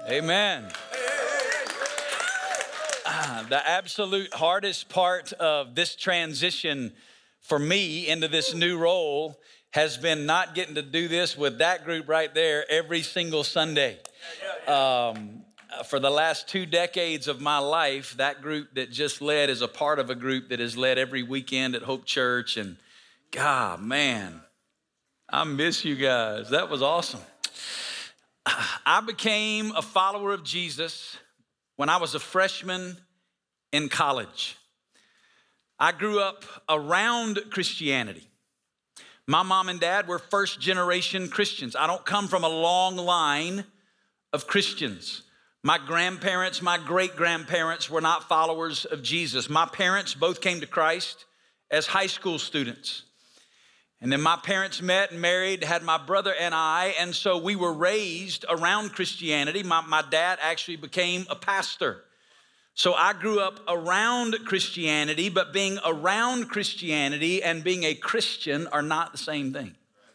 Amen. The absolute hardest part of this transition for me into this new role has been not getting to do this with that group right there every single Sunday. For the last 2 decades of my life, that group that just led is a part of a group that has led every weekend at Hope Church. And God, man, I miss you guys. That was awesome. I became a follower of Jesus when I was a freshman in college. I grew up around Christianity. My mom and dad were first generation Christians. I don't come from a long line of Christians. My grandparents, my great-grandparents were not followers of Jesus. My parents both came to Christ as high school students. And then my parents met and married, had my brother and I, and so we were raised around Christianity. My dad actually became a pastor. So I grew up around Christianity, but being around Christianity and being a Christian are not the same thing.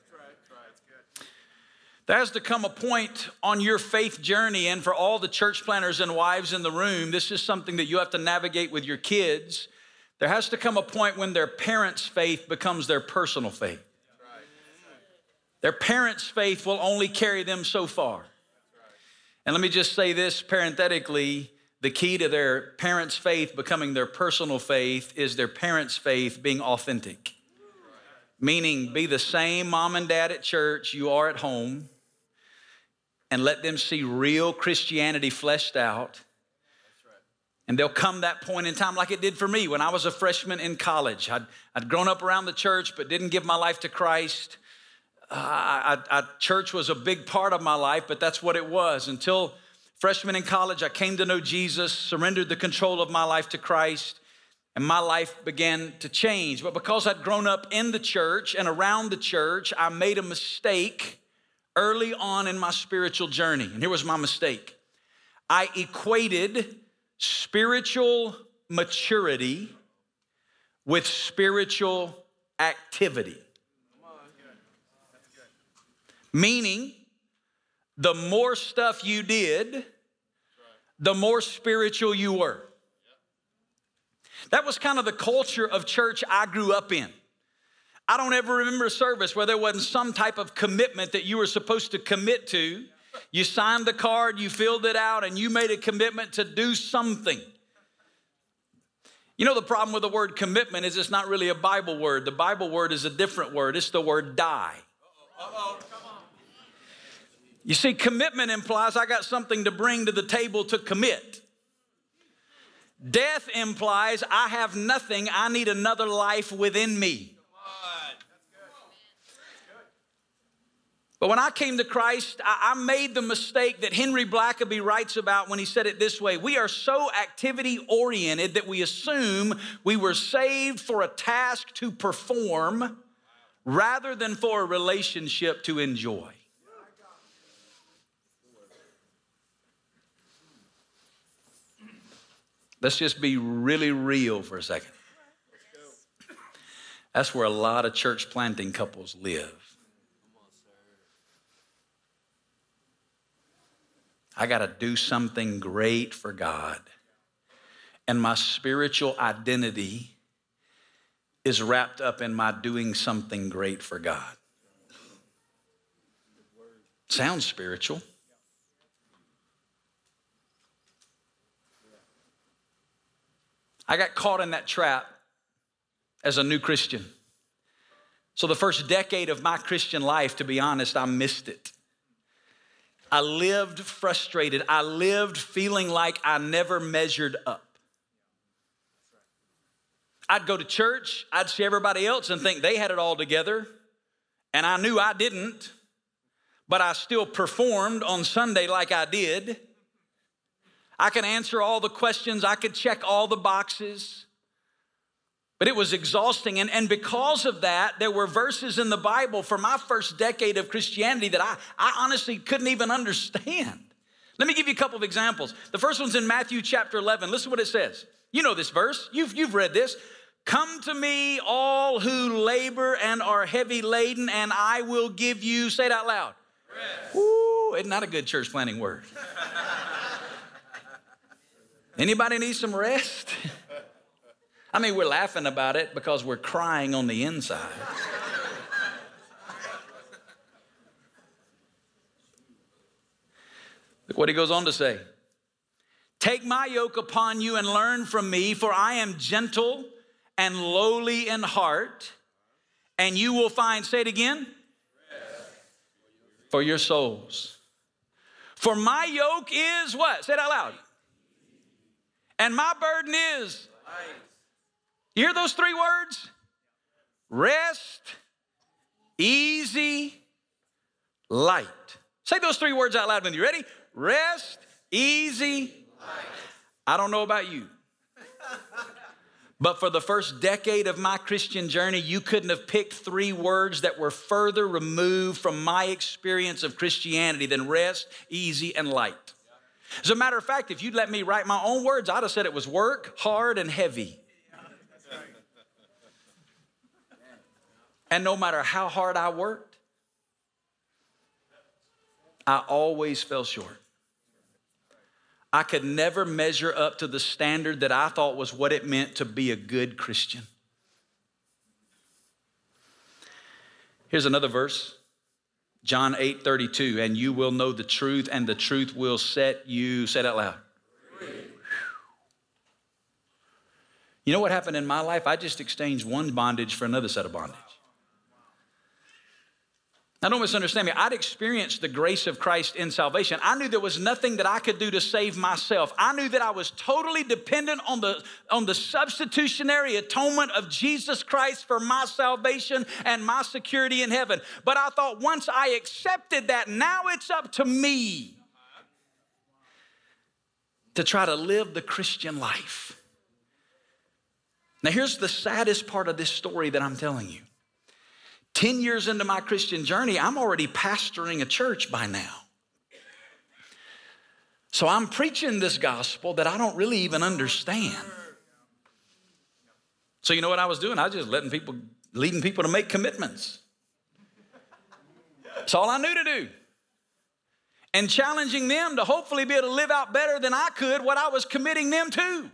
There has to come a point on your faith journey, and for all the church planners and wives in the room, this is something that you have to navigate with your kids. There has to come a point when their parents' faith becomes their personal faith. Their parents' faith will only carry them so far. And let me just say this parenthetically, the key to their parents' faith becoming their personal faith is their parents' faith being authentic. Meaning, be the same mom and dad at church you are at home, and let them see real Christianity fleshed out. And there'll come that point in time like it did for me when I was a freshman in college. I'd grown up around the church but didn't give my life to Christ. Church was a big part of my life, but that's what it was. Until freshman in college, I came to know Jesus, surrendered the control of my life to Christ, and my life began to change. But because I'd grown up in the church and around the church, I made a mistake early on in my spiritual journey. And here was my mistake. I equated spiritual maturity with spiritual activity. Meaning, the more stuff you did, the more spiritual you were. That was kind of the culture of church I grew up in. I don't ever remember a service where there wasn't some type of commitment that you were supposed to commit to. You signed the card, you filled it out, and you made a commitment to do something. You know, the problem with the word commitment is it's not really a Bible word. The Bible word is a different word. It's the word die. You see, commitment implies I got something to bring to the table to commit. Death implies I have nothing. I need another life within me. But when I came to Christ, I made the mistake that Henry Blackaby writes about when he said it this way: we are so activity-oriented that we assume we were saved for a task to perform rather than for a relationship to enjoy. Let's just be really real for a second. That's where a lot of church planting couples live. I got to do something great for God. And my spiritual identity is wrapped up in my doing something great for God. Sounds spiritual. I got caught in that trap as a new Christian. So the first decade of my Christian life, to be honest, I missed it. I lived frustrated. I lived feeling like I never measured up. I'd go to church, I'd see everybody else and think they had it all together, and I knew I didn't, but I still performed on Sunday like I did. I could answer all the questions, I could check all the boxes, but it was exhausting. And because of that, there were verses in the Bible for my first decade of Christianity that I honestly couldn't even understand. Let me give you a couple of examples. The first one's in Matthew chapter 11. Listen to what it says. You know this verse. You've read this. Come to me, all who labor and are heavy laden, and I will give you, say it out loud. Rest. Ooh, isn't that a good church planting word? Anybody need some rest? I mean, we're laughing about it because we're crying on the inside. Look what he goes on to say. Take my yoke upon you and learn from me, for I am gentle and lowly in heart, and you will find, say it again, for your souls. For my yoke is what? Say it out loud. And my burden is. You hear those three words? Rest, easy, light. Say those three words out loud with me. You ready? Rest, easy, light. I don't know about you, but for the first decade of my Christian journey, you couldn't have picked three words that were further removed from my experience of Christianity than rest, easy, and light. As a matter of fact, if you'd let me write my own words, I'd have said it was work, hard, and heavy. And no matter how hard I worked, I always fell short. I could never measure up to the standard that I thought was what it meant to be a good Christian. Here's another verse, John 8:32, and you will know the truth, and the truth will set you, say it out loud. You know what happened in my life? I just exchanged one bondage for another set of bondage. Now, don't misunderstand me. I'd experienced the grace of Christ in salvation. I knew there was nothing that I could do to save myself. I knew that I was totally dependent on the substitutionary atonement of Jesus Christ for my salvation and my security in heaven. But I thought once I accepted that, now it's up to me to try to live the Christian life. Now, here's the saddest part of this story that I'm telling you. 10 years into my Christian journey, I'm already pastoring a church by now. So I'm preaching this gospel that I don't really even understand. So you know what I was doing? I was just leading people to make commitments. That's all I knew to do. And challenging them to hopefully be able to live out better than I could what I was committing them to.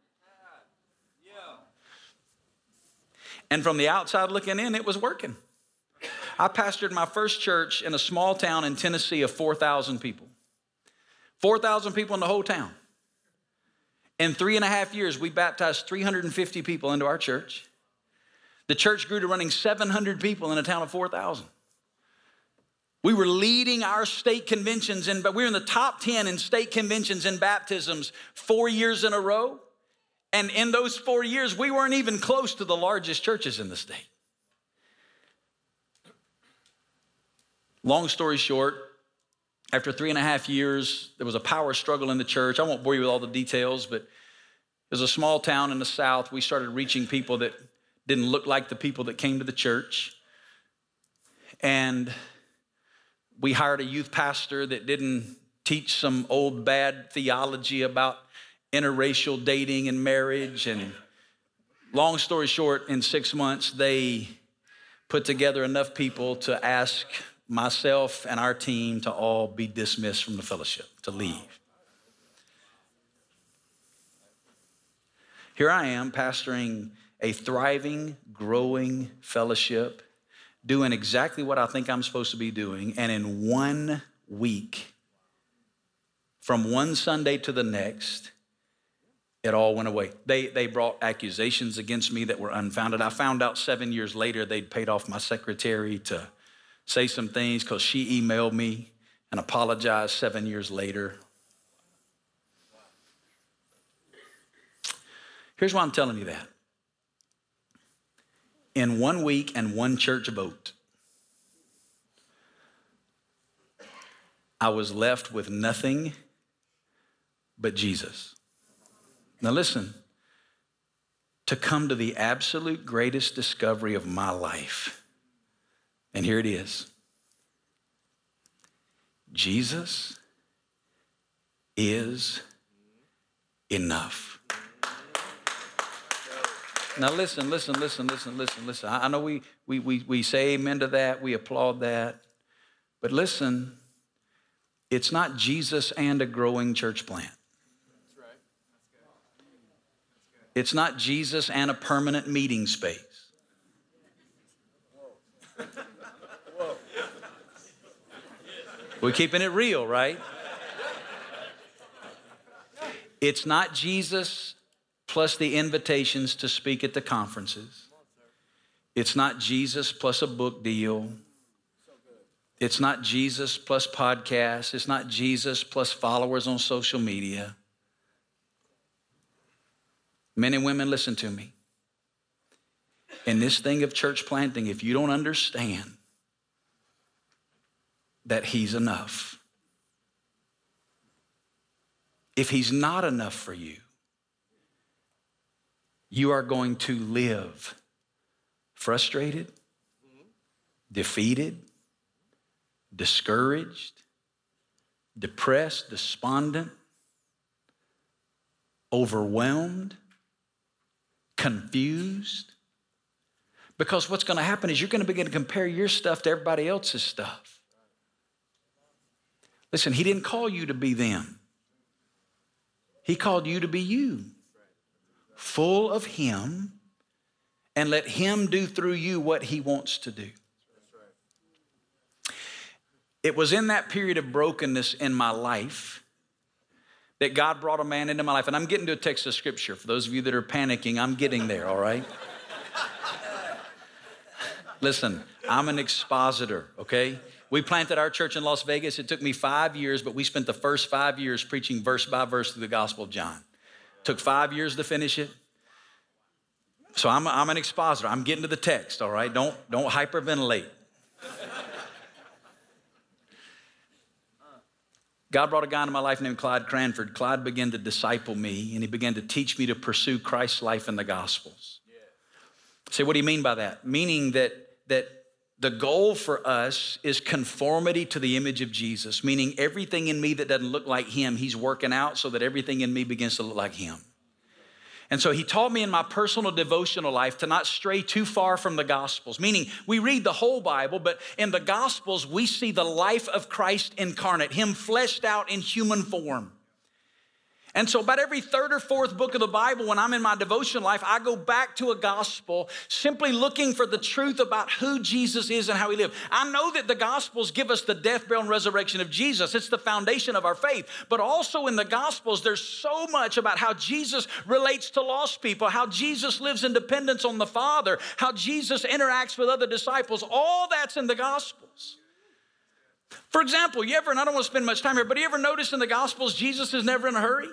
And from the outside looking in, it was working. I pastored my first church in a small town in Tennessee of 4,000 people. 4,000 people in the whole town. In 3.5 years, we baptized 350 people into our church. The church grew to running 700 people in a town of 4,000. We were leading our state conventions, we were in the top 10 in state conventions and baptisms 4 years in a row. And in those 4 years, we weren't even close to the largest churches in the state. Long story short, after 3.5 years, there was a power struggle in the church. I won't bore you with all the details, but it was a small town in the South. We started reaching people that didn't look like the people that came to the church. And we hired a youth pastor that didn't teach some old bad theology about interracial dating and marriage. And long story short, in 6 months, they put together enough people to ask myself and our team to all be dismissed from the fellowship, to leave. Here I am pastoring a thriving, growing fellowship, doing exactly what I think I'm supposed to be doing. And in 1 week, from one Sunday to the next, it all went away. They brought accusations against me that were unfounded. I found out 7 years later they'd paid off my secretary to say some things because she emailed me and apologized 7 years later. Here's why I'm telling you that. In 1 week and one church vote, I was left with nothing but Jesus. Now listen, to come to the absolute greatest discovery of my life, and here it is. Jesus is enough. Now listen. I know we say amen to that, we applaud that, but listen, it's not Jesus and a growing church plant. It's not Jesus and a permanent meeting space. We're keeping it real, right? It's not Jesus plus the invitations to speak at the conferences. It's not Jesus plus a book deal. It's not Jesus plus podcasts. It's not Jesus plus followers on social media. Men and women, listen to me. In this thing of church planting, if you don't understand that he's enough, if he's not enough for you, you are going to live frustrated, defeated, discouraged, depressed, despondent, overwhelmed, confused. Because what's going to happen is you're going to begin to compare your stuff to everybody else's stuff. Listen, he didn't call you to be them. He called you to be you, full of him, and let him do through you what he wants to do. It was in that period of brokenness in my life that God brought a man into my life. And I'm getting to a text of scripture. For those of you that are panicking, I'm getting there, all right? Listen, I'm an expositor, okay? We planted our church in Las Vegas. It took me 5 years, but we spent the first 5 years preaching verse by verse through the Gospel of John. Took 5 years to finish it. So I'm an expositor. I'm getting to the text, all right? Don't hyperventilate. God brought a guy into my life named Clyde Cranford. Clyde began to disciple me, and he began to teach me to pursue Christ's life in the Gospels. Say, what do you mean by that? Meaning that the goal for us is conformity to the image of Jesus, meaning everything in me that doesn't look like him, he's working out so that everything in me begins to look like him. And so he taught me in my personal devotional life to not stray too far from the Gospels, meaning we read the whole Bible, but in the Gospels, we see the life of Christ incarnate, him fleshed out in human form. And so about every third or fourth book of the Bible, when I'm in my devotional life, I go back to a gospel simply looking for the truth about who Jesus is and how he lived. I know that the Gospels give us the death, burial, and resurrection of Jesus. It's the foundation of our faith. But also in the Gospels, there's so much about how Jesus relates to lost people, how Jesus lives in dependence on the Father, how Jesus interacts with other disciples. All that's in the Gospels. For example, and I don't want to spend much time here, but you ever notice in the Gospels, Jesus is never in a hurry?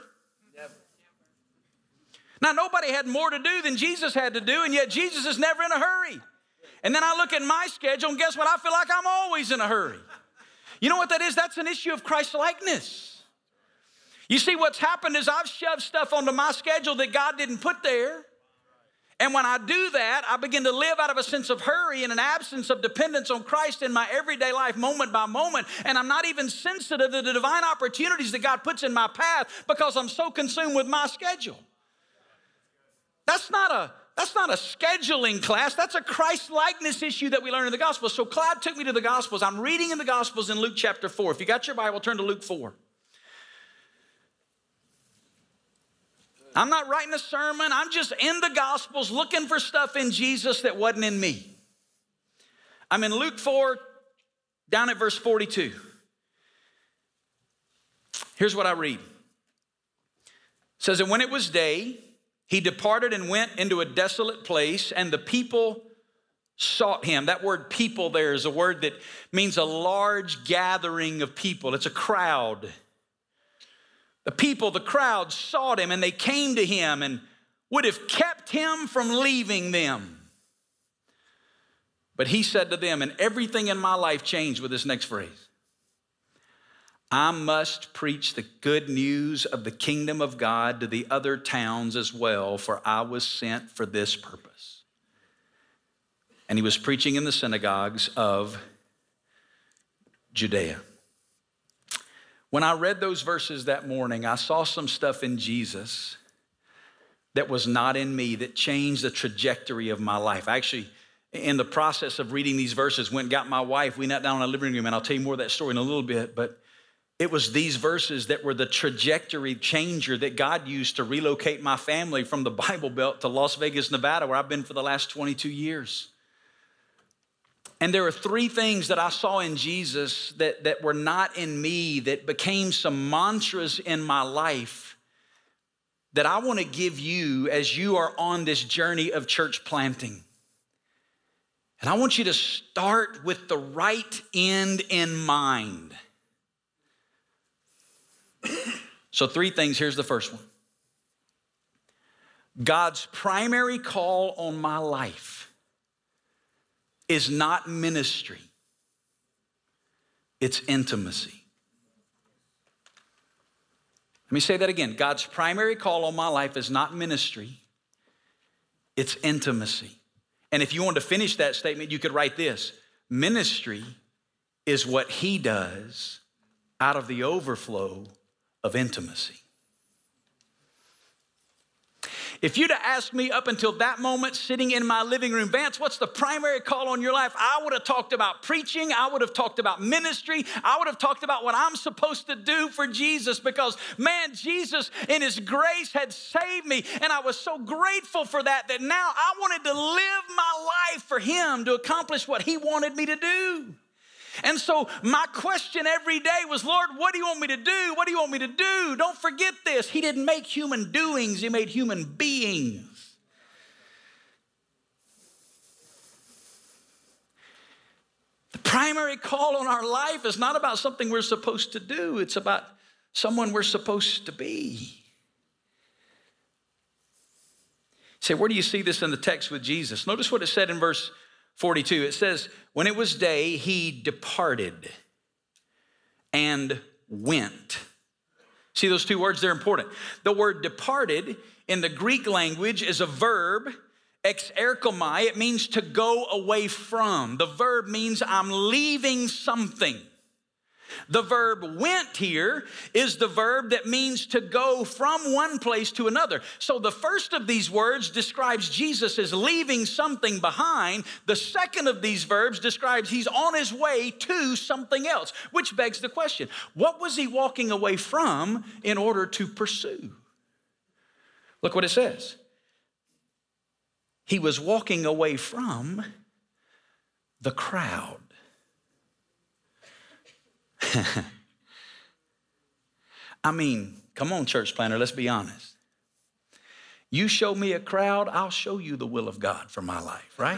Now, nobody had more to do than Jesus had to do, and yet Jesus is never in a hurry. And then I look at my schedule, and guess what? I feel like I'm always in a hurry. You know what that is? That's an issue of Christ-likeness. You see, what's happened is I've shoved stuff onto my schedule that God didn't put there. And when I do that, I begin to live out of a sense of hurry and an absence of dependence on Christ in my everyday life, moment by moment. And I'm not even sensitive to the divine opportunities that God puts in my path because I'm so consumed with my schedule. That's not a scheduling class. That's a Christ-likeness issue that we learn in the Gospels. So Clyde took me to the Gospels. I'm reading in the Gospels in Luke chapter 4. If you got your Bible, turn to Luke 4. I'm not writing a sermon. I'm just in the Gospels looking for stuff in Jesus that wasn't in me. I'm in Luke 4, down at verse 42. Here's what I read. It says, and when it was day, he departed and went into a desolate place, and the people sought him. That word people there is a word that means a large gathering of people. It's a crowd. The crowd sought him, and they came to him and would have kept him from leaving them. But he said to them, and everything in my life changed with this next phrase, I must preach the good news of the kingdom of God to the other towns as well, for I was sent for this purpose. And he was preaching in the synagogues of Judea. When I read those verses that morning, I saw some stuff in Jesus that was not in me that changed the trajectory of my life. Actually, in the process of reading these verses, went and got my wife. We knelt down in the living room, and I'll tell you more of that story in a little bit, but it was these verses that were the trajectory changer that God used to relocate my family from the Bible Belt to Las Vegas, Nevada, where I've been for the last 22 years. And there are three things that I saw in Jesus that were not in me, that became some mantras in my life that I want to give you as you are on this journey of church planting. And I want you to start with the right end in mind. So three things, here's the first one. God's primary call on my life is not ministry, it's intimacy. Let me say that again. God's primary call on my life is not ministry, it's intimacy. And if you want to finish that statement, you could write this: ministry is what he does out of the overflow of intimacy. If you'd have asked me up until that moment sitting in my living room, Vance, what's the primary call on your life? I would have talked about preaching. I would have talked about ministry. I would have talked about what I'm supposed to do for Jesus, because, man, Jesus in his grace had saved me, and I was so grateful for that now I wanted to live my life for him to accomplish what he wanted me to do. And so my question every day was, Lord, what do you want me to do? What do you want me to do? Don't forget this. He didn't make human doings. He made human beings. The primary call on our life is not about something we're supposed to do. It's about someone we're supposed to be. You say, where do you see this in the text with Jesus? Notice what it said in verse 42. It says, when it was day, he departed and went. See those two words? They're important. The word departed in the Greek language is a verb, exerkomai. It means to go away from. The verb means I'm leaving something. The verb went here is the verb that means to go from one place to another. So the first of these words describes Jesus as leaving something behind. The second of these verbs describes he's on his way to something else, which begs the question, what was he walking away from in order to pursue? Look what it says. He was walking away from the crowd. I mean, come on, church planter, let's be honest. You show me a crowd, I'll show you the will of God for my life, right?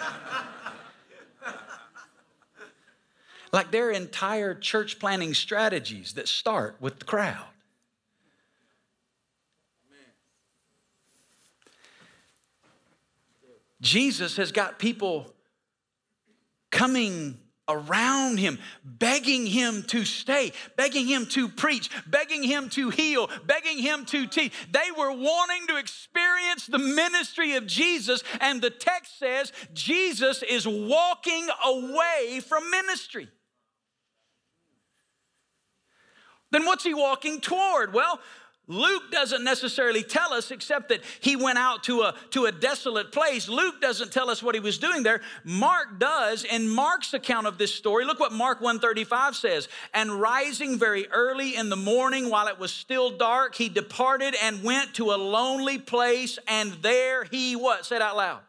Like there are entire church planting strategies that start with the crowd. Jesus has got people coming around him, begging him to stay, begging him to preach, begging him to heal, begging him to teach. They were wanting to experience the ministry of Jesus, and the text says Jesus is walking away from ministry. Then what's he walking toward? Well, Luke doesn't necessarily tell us, except that he went out to a desolate place. Luke doesn't tell us what he was doing there. Mark does. In Mark's account of this story, look what Mark 1:35 says. And rising very early in the morning while it was still dark, he departed and went to a lonely place, and there he what? Say it out loud.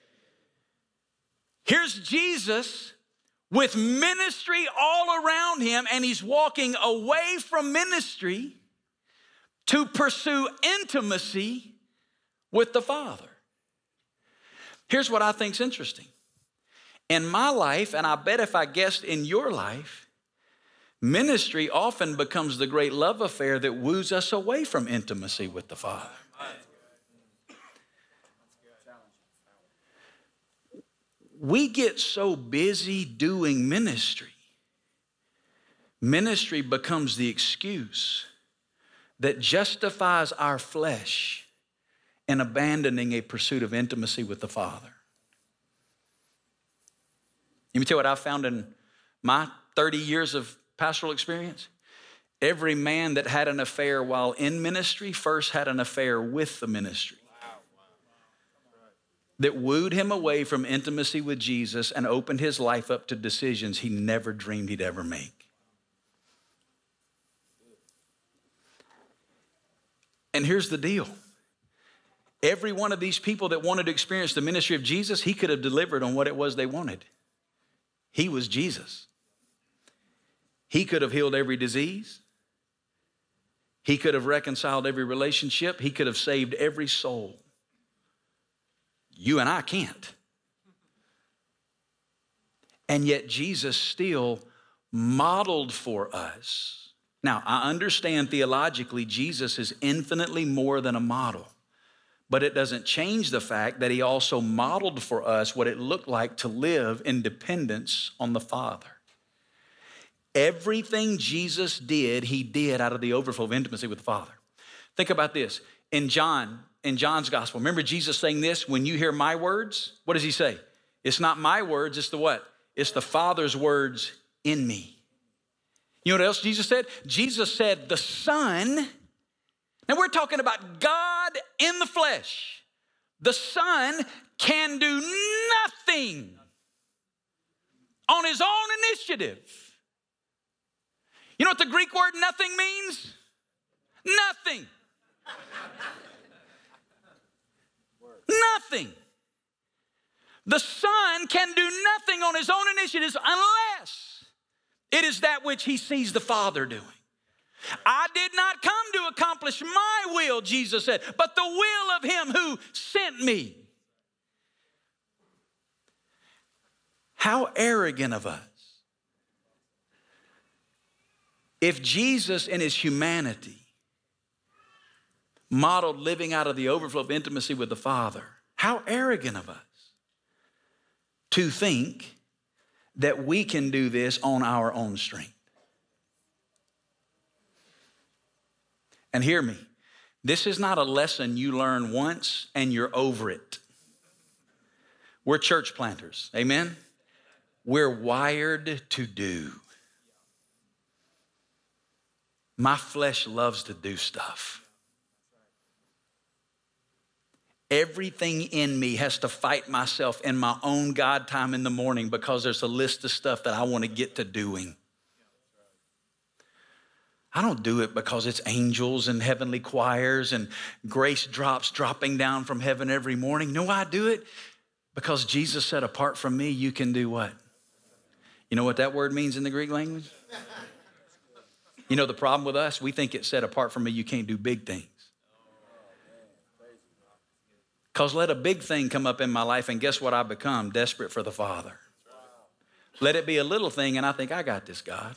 Here's Jesus with ministry all around him, and he's walking away from ministry to pursue intimacy with the Father. Here's what I think's interesting. In my life, and I bet if I guessed in your life, ministry often becomes the great love affair that woos us away from intimacy with the Father. We get so busy doing ministry, ministry becomes the excuse that justifies our flesh in abandoning a pursuit of intimacy with the Father. Let me tell you what I found in my 30 years of pastoral experience. Every man that had an affair while in ministry first had an affair with the ministry that wooed him away from intimacy with Jesus and opened his life up to decisions he never dreamed he'd ever make. And here's the deal. Every one of these people that wanted to experience the ministry of Jesus, he could have delivered on what it was they wanted. He was Jesus. He could have healed every disease. He could have reconciled every relationship. He could have saved every soul. You and I can't. And yet Jesus still modeled for us. Now, I understand theologically Jesus is infinitely more than a model, but it doesn't change the fact that he also modeled for us what it looked like to live in dependence on the Father. Everything Jesus did, he did out of the overflow of intimacy with the Father. Think about this. In John's gospel, remember Jesus saying this, when you hear my words, what does he say? It's not my words, it's the what? It's the Father's words in me. You know what else Jesus said? Jesus said the Son, now we're talking about God in the flesh. The Son can do nothing on his own initiative. You know what the Greek word nothing means? Nothing. Nothing. The Son can do nothing on his own initiatives unless it is that which he sees the Father doing. I did not come to accomplish my will, Jesus said, but the will of him who sent me. How arrogant of us. If Jesus in his humanity modeled living out of the overflow of intimacy with the Father, how arrogant of us to think that we can do this on our own strength. And hear me, this is not a lesson you learn once and you're over it. We're church planters, amen? We're wired to do. My flesh loves to do stuff. Everything in me has to fight myself in my own God time in the morning because there's a list of stuff that I want to get to doing. I don't do it because it's angels and heavenly choirs and grace drops dropping down from heaven every morning. No, I do it because Jesus said, apart from me, you can do what? You know what that word means in the Greek language? You know the problem with us? We think it said, apart from me, you can't do big things. Because let a big thing come up in my life and guess what I become? Desperate for the Father. Let it be a little thing and I think, I got this, God.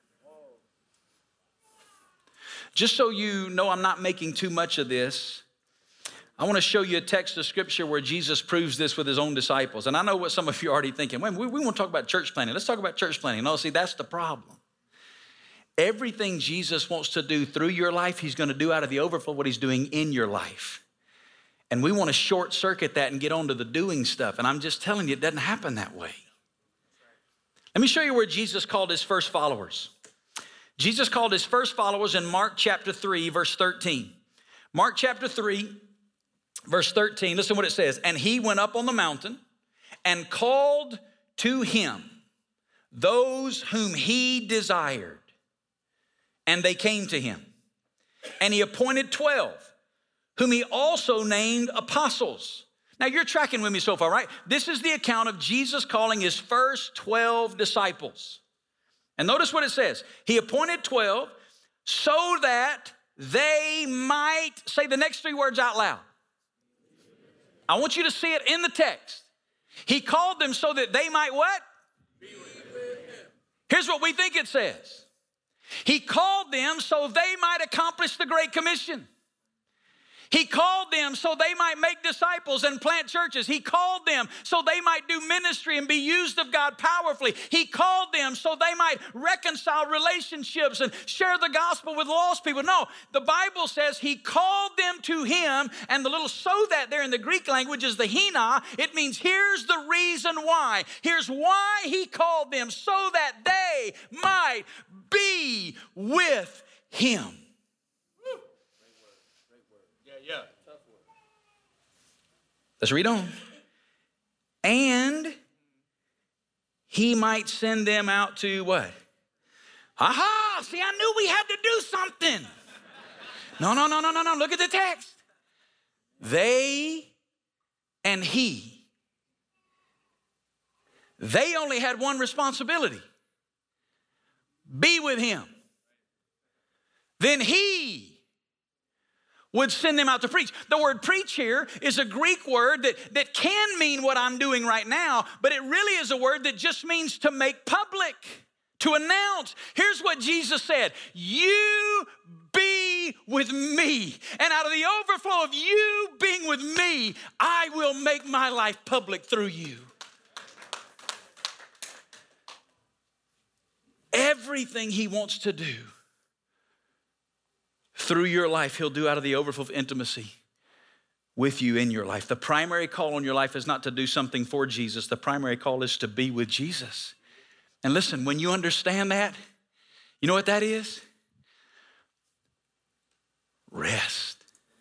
Just so you know I'm not making too much of this, I want to show you a text of scripture where Jesus proves this with his own disciples. And I know what some of you are already thinking. Wait, we want to talk about church planting. Let's talk about church planting. No, see, that's the problem. Everything Jesus wants to do through your life, he's going to do out of the overflow what he's doing in your life. And we want to short circuit that and get on to the doing stuff. And I'm just telling you, it doesn't happen that way. Let me show you where Jesus called his first followers. Jesus called his first followers in Mark chapter 3, verse 13. Mark chapter 3, verse 13, listen what it says. And he went up on the mountain and called to him those whom he desired. And they came to him. And he appointed 12, whom he also named apostles. Now you're tracking with me so far, right? This is the account of Jesus calling his first 12 disciples. And notice what it says. He appointed 12 so that they might, say the next three words out loud. I want you to see it in the text. He called them so that they might what? Here's what we think it says. He called them so they might accomplish the Great Commission. He called them so they might make disciples and plant churches. He called them so they might do ministry and be used of God powerfully. He called them so they might reconcile relationships and share the gospel with lost people. No, the Bible says he called them to him, and the little so that there in the Greek language is the hina. It means here's the reason why. Here's why he called them, so that they might be with him. Yeah. Let's read on. And he might send them out to what? Aha! See, I knew we had to do something. No. Look at the text. They and he. They only had one responsibility. Be with him. Then he would send them out to preach. The word preach here is a Greek word that can mean what I'm doing right now, but it really is a word that just means to make public, to announce. Here's what Jesus said: you be with me, and out of the overflow of you being with me, I will make my life public through you. Everything he wants to do through your life, he'll do out of the overflow of intimacy with you in your life. The primary call on your life is not to do something for Jesus. The primary call is to be with Jesus. And listen, when you understand that, you know what that is? Rest.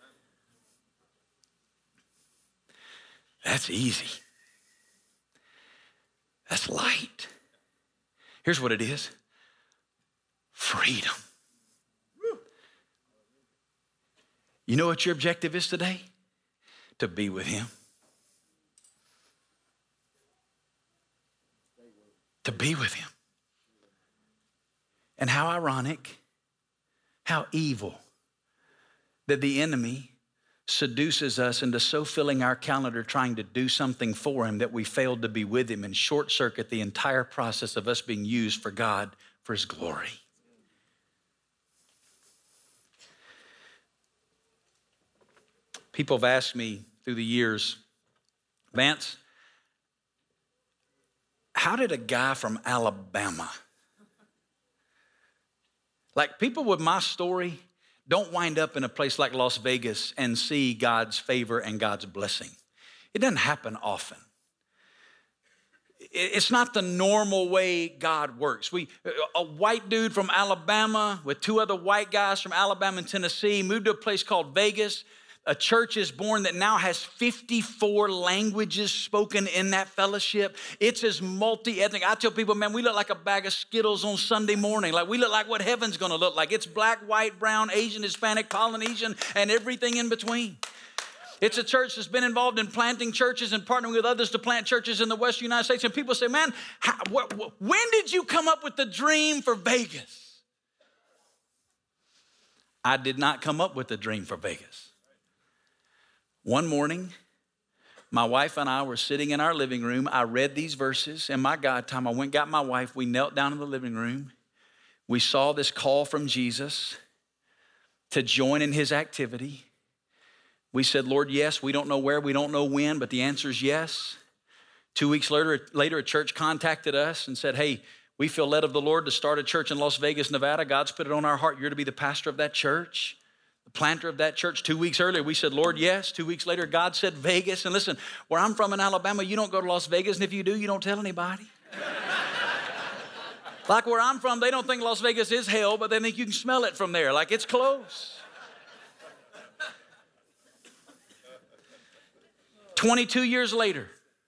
That's easy. That's light. Here's what it is: freedom. You know what your objective is today? To be with him. To be with him. And how ironic, how evil that the enemy seduces us into so filling our calendar trying to do something for him that we failed to be with him and short circuit the entire process of us being used for God, for his glory. People have asked me through the years, Vance, how did a guy from Alabama, like people with my story, don't wind up in a place like Las Vegas and see God's favor and God's blessing? It doesn't happen often. It's not the normal way God works. A white dude from Alabama with two other white guys from Alabama and Tennessee moved to a place called Vegas. A church is born that now has 54 languages spoken in that fellowship. It's as multi-ethnic. I tell people, man, we look like a bag of Skittles on Sunday morning. Like we look like what heaven's gonna look like. It's black, white, brown, Asian, Hispanic, Polynesian, and everything in between. It's a church that's been involved in planting churches and partnering with others to plant churches in the Western United States. And people say, man, when did you come up with the dream for Vegas? I did not come up with the dream for Vegas. One morning, my wife and I were sitting in our living room. I read these verses in my God time. I went and got my wife. We knelt down in the living room. We saw this call from Jesus to join in his activity. We said, Lord, yes. We don't know where, we don't know when, but the answer is yes. 2 weeks later, a church contacted us and said, hey, we feel led of the Lord to start a church in Las Vegas, Nevada. God's put it on our heart. You're to be the pastor of that church. The planter of that church. 2 weeks earlier, we said, Lord, yes. 2 weeks later, God said Vegas. And listen, where I'm from in Alabama, you don't go to Las Vegas, and if you do, you don't tell anybody. Like where I'm from, they don't think Las Vegas is hell, but they think you can smell it from there, like it's close. 22 years later,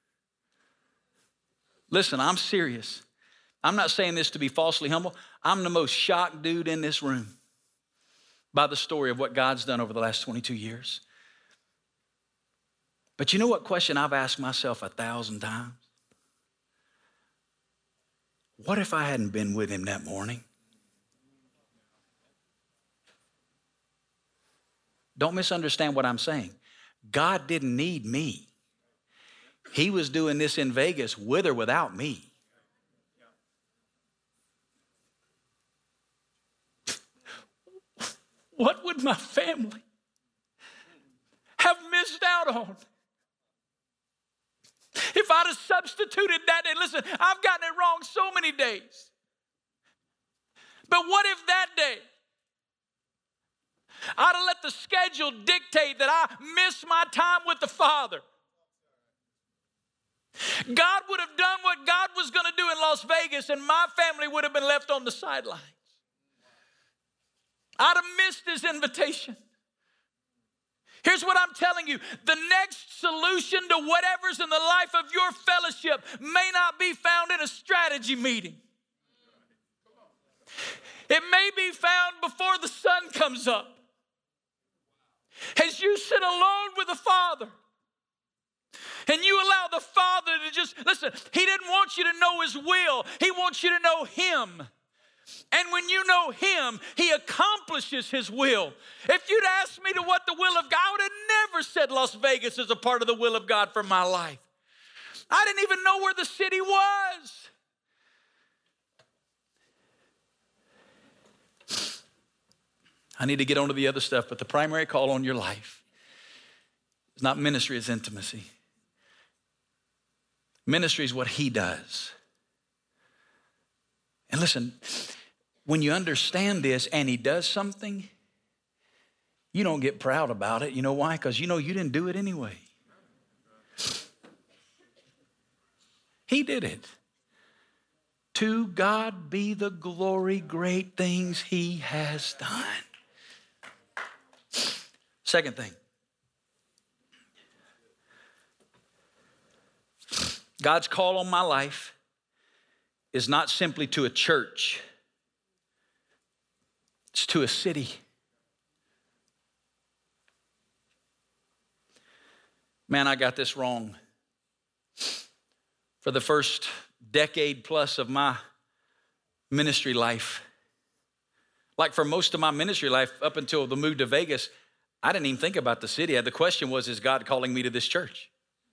listen, I'm serious. I'm not saying this to be falsely humble. I'm the most shocked dude in this room by the story of what God's done over the last 22 years. But you know what question I've asked myself 1,000 times? What if I hadn't been with him that morning? Don't misunderstand what I'm saying. God didn't need me. He was doing this in Vegas with or without me. What would my family have missed out on if I'd have substituted that day? Listen, I've gotten it wrong so many days. But what if that day I'd have let the schedule dictate that I miss my time with the Father? God would have done what God was going to do in Las Vegas, and my family would have been left on the sidelines. I'd have missed his invitation. Here's what I'm telling you. The next solution to whatever's in the life of your fellowship may not be found in a strategy meeting. It may be found before the sun comes up. alone with the Father, and you allow the Father to just, listen, he didn't want you to know his will. He wants you to know him. And when you know him, he accomplishes his will. If you'd asked me to what the will of God, I would have never said Las Vegas is a part of the will of God for my life. I didn't even know where the city was. I need to get on to the other stuff, but the primary call on your life is not ministry, it's intimacy. Ministry is what he does. And listen, when you understand this and he does something, you don't get proud about it. You know why? Because you know you didn't do it anyway. He did it. To God be the glory, great things he has done. Second thing. God's call on my life is not simply to a church. It's to a city. Man, I got this wrong. For the first decade plus of my ministry life, like for most of my ministry life up until the move to Vegas, I didn't even think about the city. The question was, is God calling me to this church?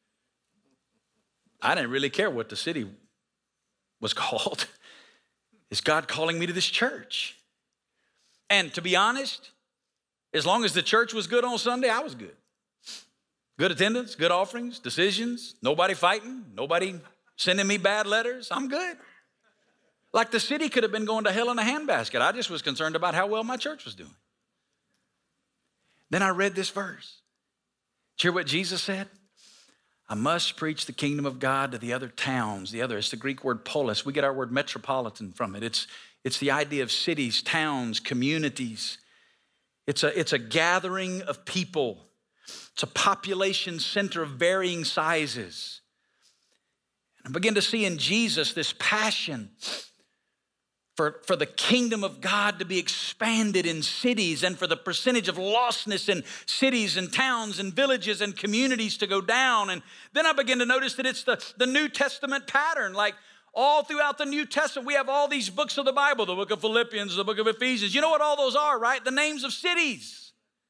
I didn't really care what the city was called. Is God calling me to this church? And to be honest, as long as the church was good on Sunday, I was good. Good attendance, good offerings, decisions, nobody fighting, nobody sending me bad letters. I'm good. Like the city could have been going to hell in a handbasket. I just was concerned about how well my church was doing. Then I read this verse. Did you hear what Jesus said? I must preach the kingdom of God to the other towns. It's the Greek word polis. We get our word metropolitan from it. It's the idea of cities, towns, communities. It's a gathering of people. It's a population center of varying sizes. And I begin to see in Jesus this passion for the kingdom of God to be expanded in cities and for the percentage of lostness in cities and towns and villages and communities to go down. And then I begin to notice that it's the New Testament pattern. Like all throughout the New Testament, we have all these books of the Bible, the book of Philippians, the book of Ephesians. You know what all those are, right? The names of cities.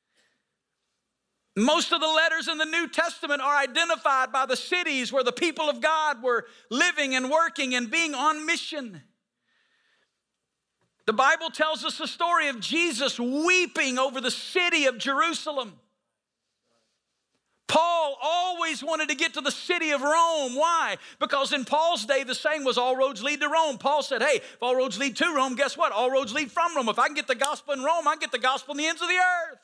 Most of the letters in the New Testament are identified by the cities where the people of God were living and working and being on mission. The Bible tells us the story of Jesus weeping over the city of Jerusalem. Paul always wanted to get to the city of Rome. Why? Because in Paul's day, the saying was all roads lead to Rome. Paul said, hey, if all roads lead to Rome, guess what? All roads lead from Rome. If I can get the gospel in Rome, I can get the gospel in the ends of the earth.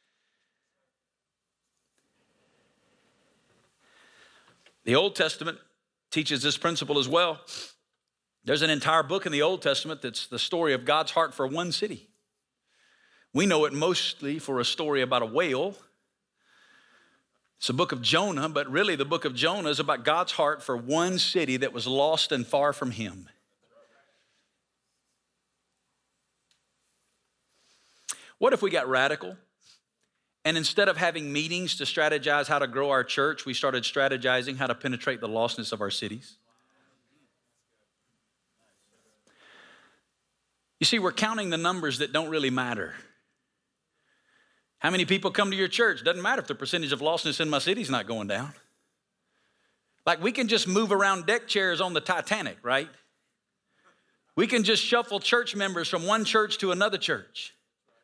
The Old Testament teaches this principle as well. There's an entire book in the Old Testament that's the story of God's heart for one city. We know it mostly for a story about a whale. It's the book of Jonah, but really the book of Jonah is about God's heart for one city that was lost and far from him. What if we got radical? And instead of having meetings to strategize how to grow our church, we started strategizing how to penetrate the lostness of our cities. You see, we're counting the numbers that don't really matter. How many people come to your church? Doesn't matter if the percentage of lostness in my city is not going down. Like we can just move around deck chairs on the Titanic, right? We can just shuffle church members from one church to another church.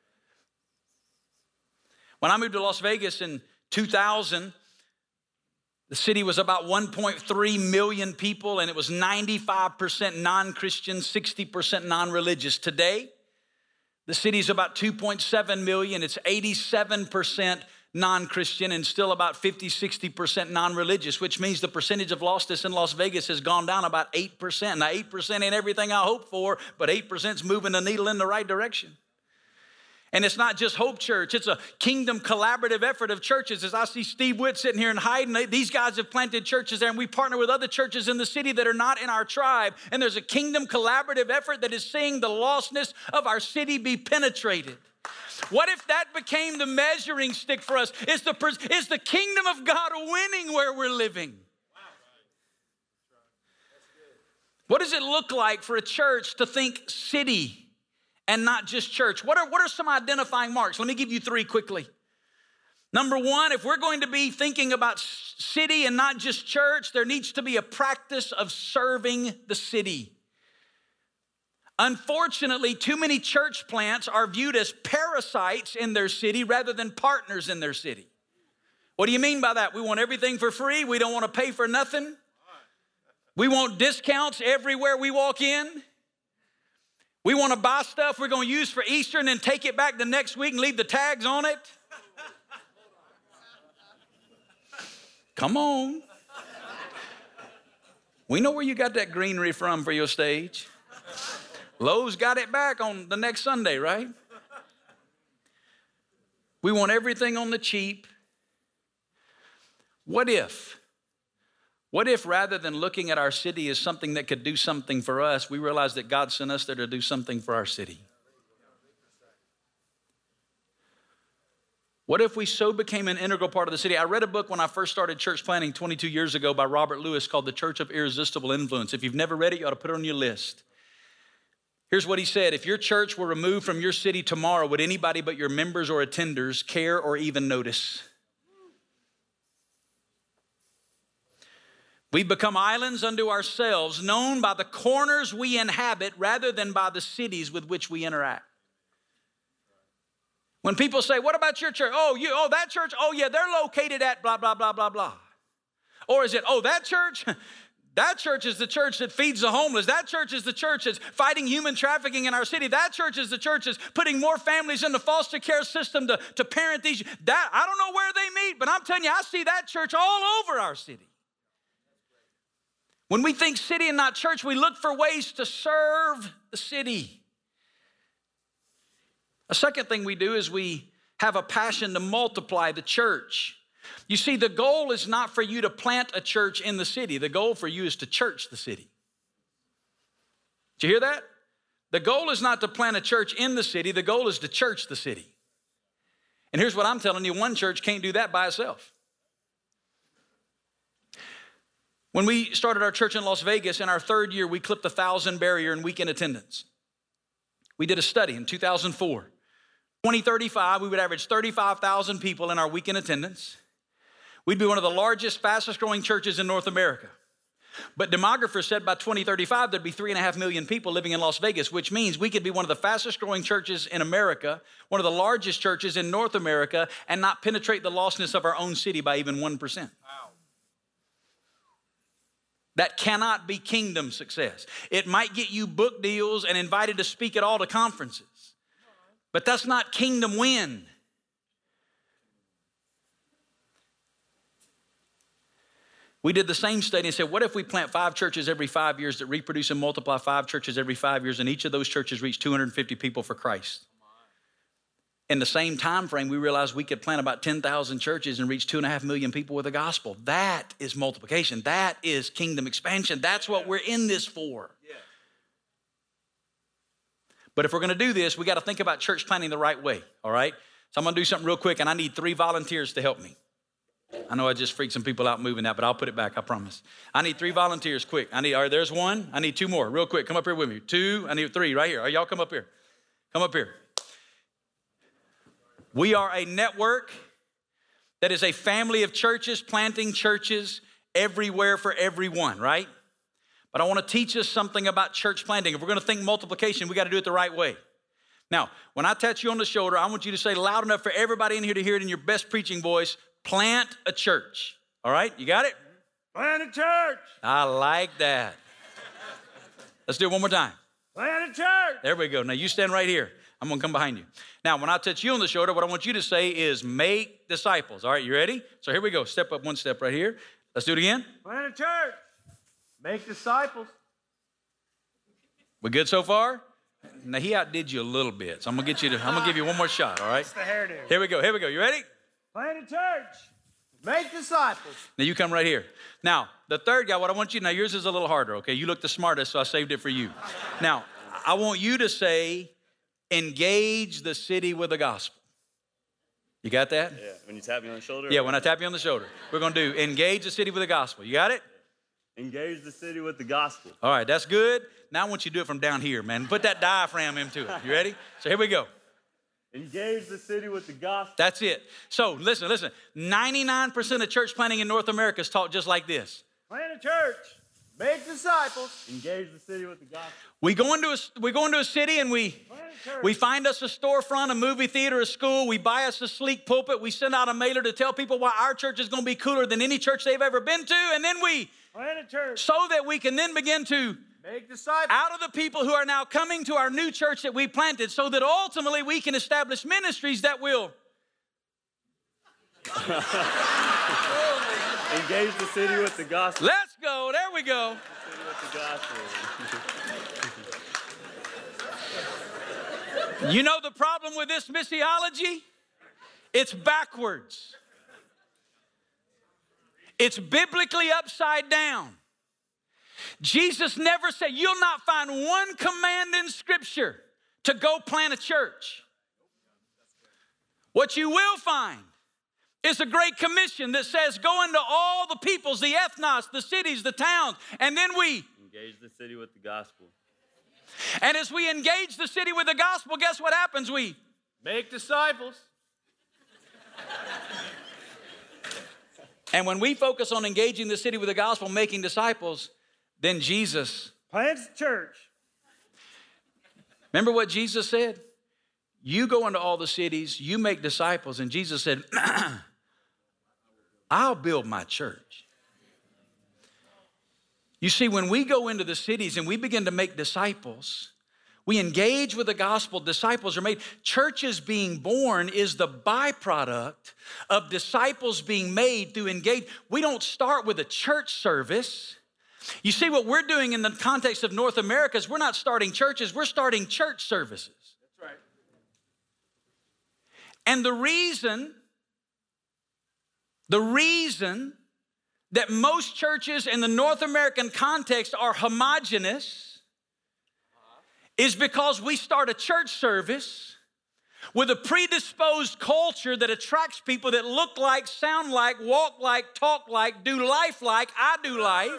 When I moved to Las Vegas in 2000, the city was about 1.3 million people, and it was 95% non-Christian, 60% non-religious. Today, the city's about 2.7 million. It's 87% non-Christian and still about 50-60% non-religious, which means the percentage of lostness in Las Vegas has gone down about 8%. Now, 8% ain't everything I hoped for, but 8%'s moving the needle in the right direction. And it's not just Hope Church. It's a kingdom collaborative effort of churches. As I see Steve Witt sitting here in Hayden, these guys have planted churches there, and we partner with other churches in the city that are not in our tribe. And there's a kingdom collaborative effort that is seeing the lostness of our city be penetrated. What if that became the measuring stick for us? Is the kingdom of God winning where we're living? What does it look like for a church to think city and not just church? What are some identifying marks? Let me give you 3 quickly. Number 1, if we're going to be thinking about city and not just church, there needs to be a practice of serving the city. Unfortunately, too many church plants are viewed as parasites in their city rather than partners in their city. What do you mean by that? We want everything for free. We don't want to pay for nothing. We want discounts everywhere we walk in. We want to buy stuff we're going to use for Easter and then take it back the next week and leave the tags on it. Come on. We know where you got that greenery from for your stage. Lowe's got it back on the next Sunday, right? We want everything on the cheap. What if rather than looking at our city as something that could do something for us, we realize that God sent us there to do something for our city? What if we so became an integral part of the city? I read a book when I first started church planting 22 years ago by Robert Lewis called The Church of Irresistible Influence. If you've never read it, you ought to put it on your list. Here's what he said. If your church were removed from your city tomorrow, would anybody but your members or attenders care or even notice? We've become islands unto ourselves, known by the corners we inhabit rather than by the cities with which we interact. When people say, what about your church? Oh, that church? Oh, yeah, they're located at blah, blah, blah, blah, blah. Or is it, that church? That church is the church that feeds the homeless. That church is the church that's fighting human trafficking in our city. That church is the church that's putting more families in the foster care system to parent these. I don't know where they meet, but I'm telling you, I see that church all over our city. When we think city and not church, we look for ways to serve the city. A second thing we do is we have a passion to multiply the church. You see, the goal is not for you to plant a church in the city. The goal for you is to church the city. Did you hear that? The goal is not to plant a church in the city. The goal is to church the city. And here's what I'm telling you, one church can't do that by itself. When we started our church in Las Vegas, in our 3rd year, we clipped the 1,000 barrier in weekend attendance. We did a study in 2004. 2035, we would average 35,000 people in our weekend attendance. We'd be one of the largest, fastest growing churches in North America. But demographers said by 2035, there'd be 3.5 million people living in Las Vegas, which means we could be one of the fastest growing churches in America, one of the largest churches in North America, and not penetrate the lostness of our own city by even 1%. Wow. That cannot be kingdom success. It might get you book deals and invited to speak at all the conferences, but that's not kingdom win. We did the same study and said, what if we plant 5 churches every 5 years that reproduce and multiply 5 churches every 5 years, and each of those churches reach 250 people for Christ? In the same time frame, we realized we could plant about 10,000 churches and reach 2.5 million people with the gospel. That is multiplication. That is kingdom expansion. That's what we're in this for. Yeah. But if we're going to do this, we got to think about church planting the right way, all right? So I'm going to do something real quick, and I need 3 volunteers to help me. I know I just freaked some people out moving that, but I'll put it back, I promise. I need 3 volunteers, quick. All right, there's 1. I need 2 more, real quick. Come up here with me. 2, I need 3 right here. All right, y'all come up here. Come up here. We are a network that is a family of churches, planting churches everywhere for everyone, right? But I want to teach us something about church planting. If we're going to think multiplication, we got to do it the right way. Now, when I touch you on the shoulder, I want you to say loud enough for everybody in here to hear it in your best preaching voice, plant a church. All right, you got it? Plant a church. I like that. Let's do it one more time. Plant a church. There we go. Now you stand right here. I'm going to come behind you. Now, when I touch you on the shoulder, what I want you to say is make disciples. All right, you ready? So here we go. Step up 1 step right here. Let's do it again. Plant a church. Make disciples. We good so far? Now, he outdid you a little bit, so I'm going to give you one more shot, all right? It's the hairdo. Here we go. You ready? Plant a church. Make disciples. Now, you come right here. Now, the third guy, what I want you, now yours is a little harder, okay? You look the smartest, so I saved it for you. Now, I want you to say, engage the city with the gospel. You got that? Yeah, when you tap me on the shoulder? Yeah, when I tap you on the shoulder. We're going to do engage the city with the gospel. You got it? Engage the city with the gospel. All right, that's good. Now I want you to do it from down here, man. Put that diaphragm into it. You ready? So here we go. Engage the city with the gospel. That's it. So listen. 99% of church planting in North America is taught just like this. Plant a church. Make disciples. Engage the city with the gospel. We go into a city and we find us a storefront, a movie theater, a school. We buy us a sleek pulpit. We send out a mailer to tell people why our church is going to be cooler than any church they've ever been to. And then plant a church. so that we can then begin to make disciples out of the people who are now coming to our new church that we planted, so that ultimately we can establish ministries that will engage the city with the gospel. Let's go. There we go. The city with the gospel. You know the problem with this missiology? It's backwards. It's biblically upside down. Jesus never said, you'll not find one command in Scripture to go plant a church. What you will find is a great commission that says, go into all the peoples, the ethnos, the cities, the towns, and then we engage the city with the gospel. And as we engage the city with the gospel, guess what happens? We make disciples. And when we focus on engaging the city with the gospel, making disciples, then Jesus plants a church. Remember what Jesus said? You go into all the cities, you make disciples. And Jesus said, I'll build my church. You see, when we go into the cities and we begin to make disciples, we engage with the gospel, disciples are made. Churches being born is the byproduct of disciples being made through engage. We don't start with a church service. You see, what we're doing in the context of North America is we're not starting churches, we're starting church services. That's right. And the reason that most churches in the North American context are homogeneous is because we start a church service with a predisposed culture that attracts people that look like, sound like, walk like, talk like, do life like I do life.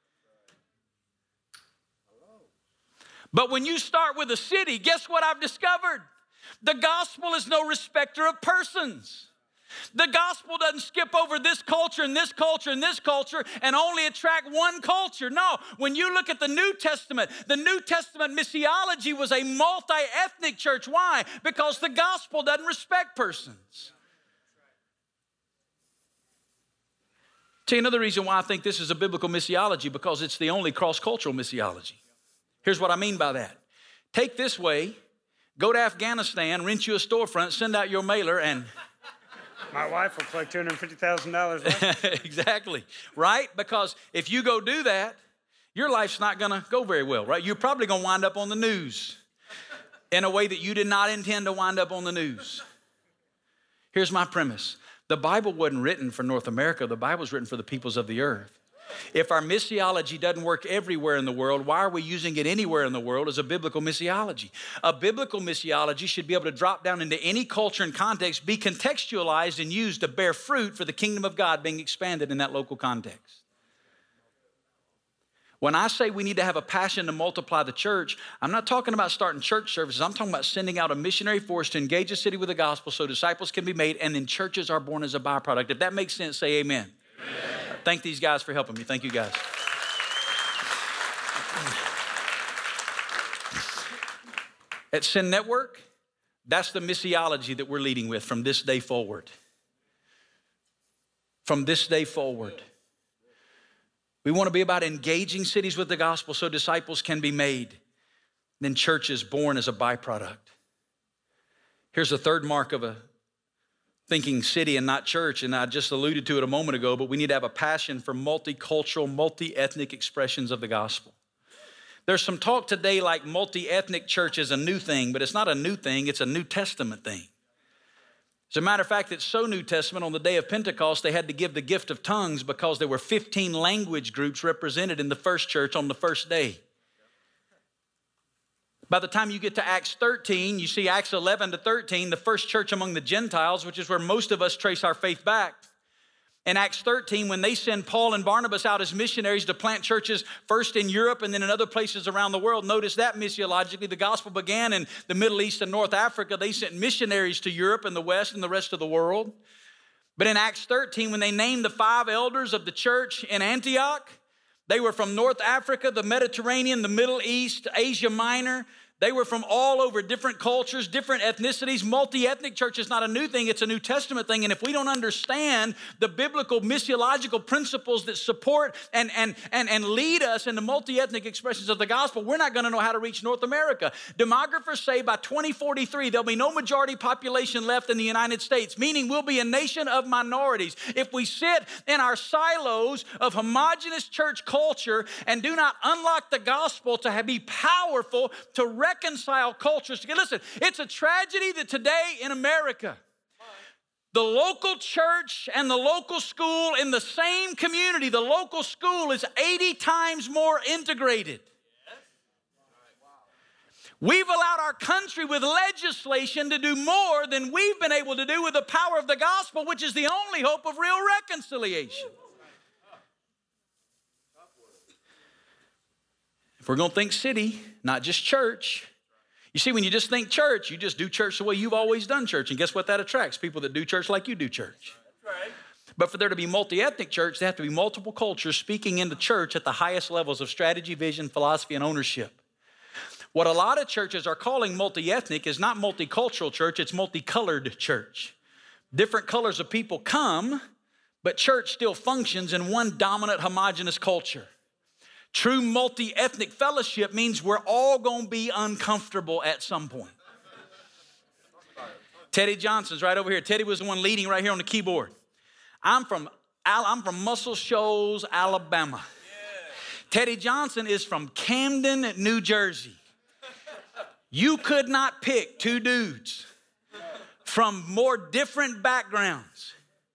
But when you start with a city, guess what I've discovered? The gospel is no respecter of persons. The gospel doesn't skip over this culture and this culture and this culture and only attract one culture. No, when you look at the New Testament missiology was a multi-ethnic church. Why? Because the gospel doesn't respect persons. Tell you another reason why I think this is a biblical missiology, because it's the only cross-cultural missiology. Here's what I mean by that. Take this way, go to Afghanistan, rent you a storefront, send out your mailer, and my wife will collect $250,000. Exactly, right? Because if you go do that, your life's not going to go very well, right? You're probably going to wind up on the news in a way that you did not intend to wind up on the news. Here's my premise. The Bible wasn't written for North America. The Bible's written for the peoples of the earth. If our missiology doesn't work everywhere in the world, why are we using it anywhere in the world as a biblical missiology? A biblical missiology should be able to drop down into any culture and context, be contextualized and used to bear fruit for the kingdom of God being expanded in that local context. When I say we need to have a passion to multiply the church, I'm not talking about starting church services. I'm talking about sending out a missionary force to engage a city with the gospel so disciples can be made and then churches are born as a byproduct. If that makes sense, say amen. Amen. Thank these guys for helping me. Thank you guys. At Sin Network, that's the missiology that we're leading with from this day forward. From this day forward. We want to be about engaging cities with the gospel so disciples can be made. Then churches born as a byproduct. Here's the third mark of a thinking city and not church, and I just alluded to it a moment ago, but we need to have a passion for multicultural, multi-ethnic expressions of the gospel. There's some talk today like multi-ethnic church is a new thing, but it's not a new thing, it's a New Testament thing. As a matter of fact, it's so New Testament, on the day of Pentecost, they had to give the gift of tongues because there were 15 language groups represented in the first church on the first day. By the time you get to Acts 13, you see Acts 11 to 13, the first church among the Gentiles, which is where most of us trace our faith back. In Acts 13, when they send Paul and Barnabas out as missionaries to plant churches first in Europe and then in other places around the world, notice that missiologically the gospel began in the Middle East and North Africa. They sent missionaries to Europe and the West and the rest of the world. But in Acts 13, when they named the 5 elders of the church in Antioch, they were from North Africa, the Mediterranean, the Middle East, Asia Minor. They were from all over, different cultures, different ethnicities. Multi-ethnic church is not a new thing, it's a New Testament thing. And if we don't understand the biblical missiological principles that support and lead us in the multi-ethnic expressions of the gospel, we're not gonna know how to reach North America. Demographers say by 2043, there'll be no majority population left in the United States, meaning we'll be a nation of minorities. If we sit in our silos of homogenous church culture and do not unlock the gospel to be powerful, to reconcile cultures together. Listen, it's a tragedy that today in America, the local church and the local school in the same community, the local school is 80 times more integrated. We've allowed our country with legislation to do more than we've been able to do with the power of the gospel, which is the only hope of real reconciliation. If we're going to think city, not just church. You see, when you just think church, you just do church the way you've always done church. And guess what that attracts? People that do church like you do church. That's right. But for there to be multi-ethnic church, there have to be multiple cultures speaking into church at the highest levels of strategy, vision, philosophy, and ownership. What a lot of churches are calling multi-ethnic is not multicultural church, it's multicolored church. Different colors of people come, but church still functions in one dominant homogenous culture. True multi-ethnic fellowship means we're all going to be uncomfortable at some point. Teddy Johnson's right over here. Teddy was the one leading right here on the keyboard. I'm from Muscle Shoals, Alabama. Yeah. Teddy Johnson is from Camden, New Jersey. You could not pick 2 dudes from more different backgrounds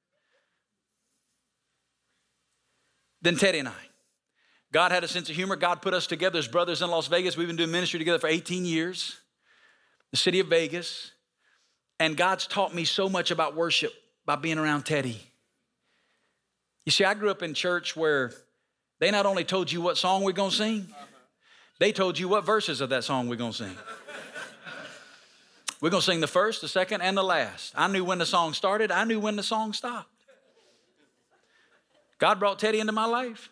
than Teddy and I. God had a sense of humor. God put us together as brothers in Las Vegas. We've been doing ministry together for 18 years, the city of Vegas. And God's taught me so much about worship by being around Teddy. You see, I grew up in church where they not only told you what song we're going to sing, they told you what verses of that song we're going to sing. We're going to sing the first, the second, and the last. I knew when the song started. I knew when the song stopped. God brought Teddy into my life.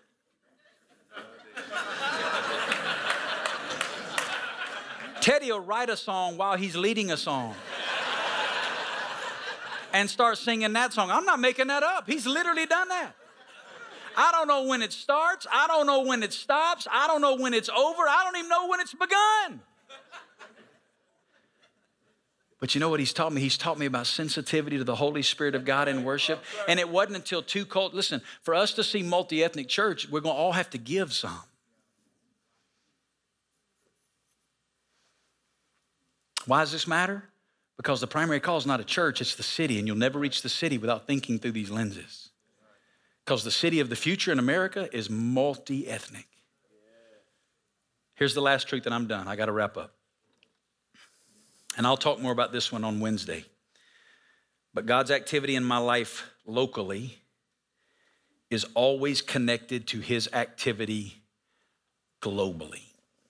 Teddy will write a song while he's leading a song and start singing that song. I'm not making that up. He's literally done that. I don't know when it starts. I don't know when it stops. I don't know when it's over. I don't even know when it's begun. But you know what he's taught me? He's taught me about sensitivity to the Holy Spirit of God in worship. And it wasn't until listen, for us to see multi-ethnic church, we're going to all have to give some. Why does this matter? Because the primary call is not a church, it's the city, and you'll never reach the city without thinking through these lenses. Because the city of the future in America is multi-ethnic. Here's the last truth, and I'm done. I got to wrap up. And I'll talk more about this one on Wednesday. But God's activity in my life locally is always connected to his activity globally.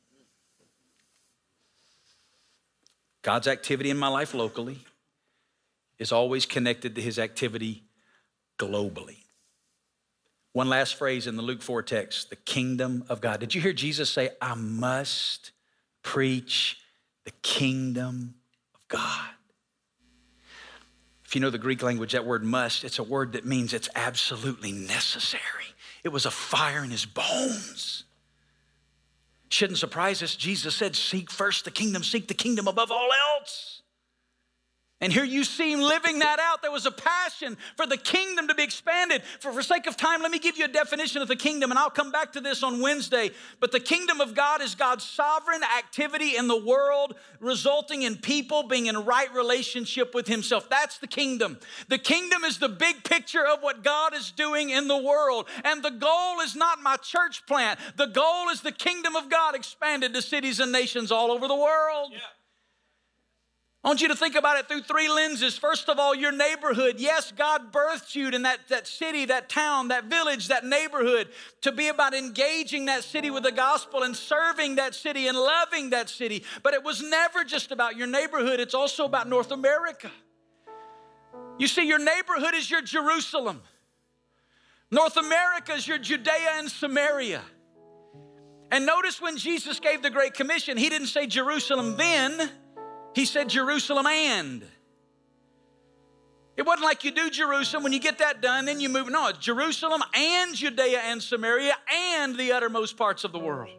God's activity in my life locally is always connected to his activity globally. One last phrase in the Luke 4 text, the kingdom of God. Did you hear Jesus say, I must preach the kingdom of God? If you know the Greek language, that word must, it's a word that means it's absolutely necessary. It was a fire in his bones. Shouldn't surprise us. Jesus said, seek first the kingdom, seek the kingdom above all else. And here you see him living that out. There was a passion for the kingdom to be expanded. For sake of time, let me give you a definition of the kingdom, and I'll come back to this on Wednesday. But the kingdom of God is God's sovereign activity in the world, resulting in people being in right relationship with himself. That's the kingdom. The kingdom is the big picture of what God is doing in the world. And the goal is not my church plant. The goal is the kingdom of God expanded to cities and nations all over the world. Yeah. I want you to think about it through three lenses. First of all, your neighborhood. Yes, God birthed you in that city, that town, that village, that neighborhood to be about engaging that city with the gospel and serving that city and loving that city. But it was never just about your neighborhood. It's also about North America. You see, your neighborhood is your Jerusalem. North America is your Judea and Samaria. And notice when Jesus gave the Great Commission, he didn't say Jerusalem then. He said Jerusalem and. It wasn't like you do Jerusalem, when you get that done, then you move. No, it's Jerusalem and Judea and Samaria and the uttermost parts of the world.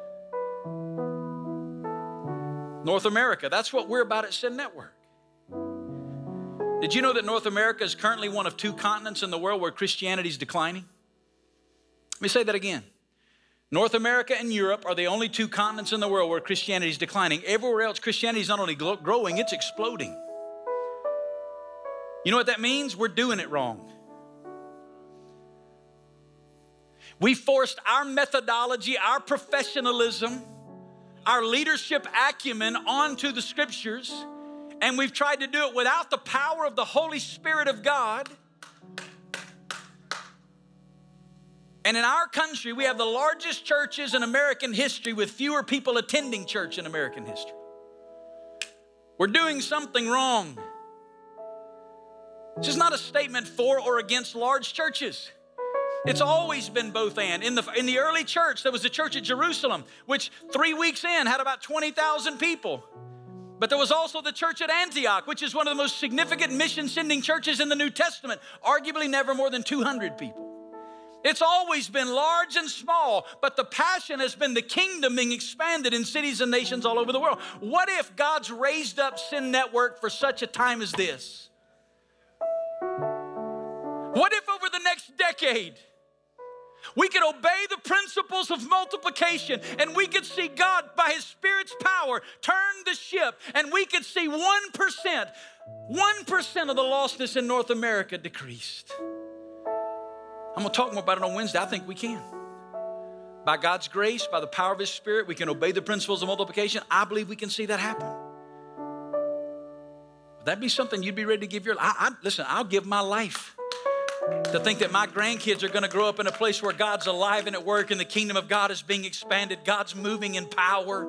North America, that's what we're about at Sin Network. Did you know that North America is currently one of 2 continents in the world where Christianity is declining? Let me say that again. North America and Europe are the only 2 continents in the world where Christianity is declining. Everywhere else, Christianity is not only growing, it's exploding. You know what that means? We're doing it wrong. We forced our methodology, our professionalism, our leadership acumen onto the scriptures, and we've tried to do it without the power of the Holy Spirit of God. And in our country, we have the largest churches in American history with fewer people attending church in American history. We're doing something wrong. This is not a statement for or against large churches. It's always been both and. In the early church, there was a church at Jerusalem, which 3 weeks in had about 20,000 people. But there was also the church at Antioch, which is one of the most significant mission-sending churches in the New Testament, arguably never more than 200 people. It's always been large and small, but the passion has been the kingdom being expanded in cities and nations all over the world. What if God's raised up Sin Network for such a time as this? What if over the next decade, we could obey the principles of multiplication and we could see God by his Spirit's power turn the ship, and we could see 1% of the lostness in North America decreased? I'm going to talk more about it on Wednesday. I think we can. By God's grace, by the power of his Spirit, we can obey the principles of multiplication. I believe we can see that happen. Would that be something you'd be ready to give your life? Listen, I'll give my life to think that my grandkids are going to grow up in a place where God's alive and at work and the kingdom of God is being expanded. God's moving in power.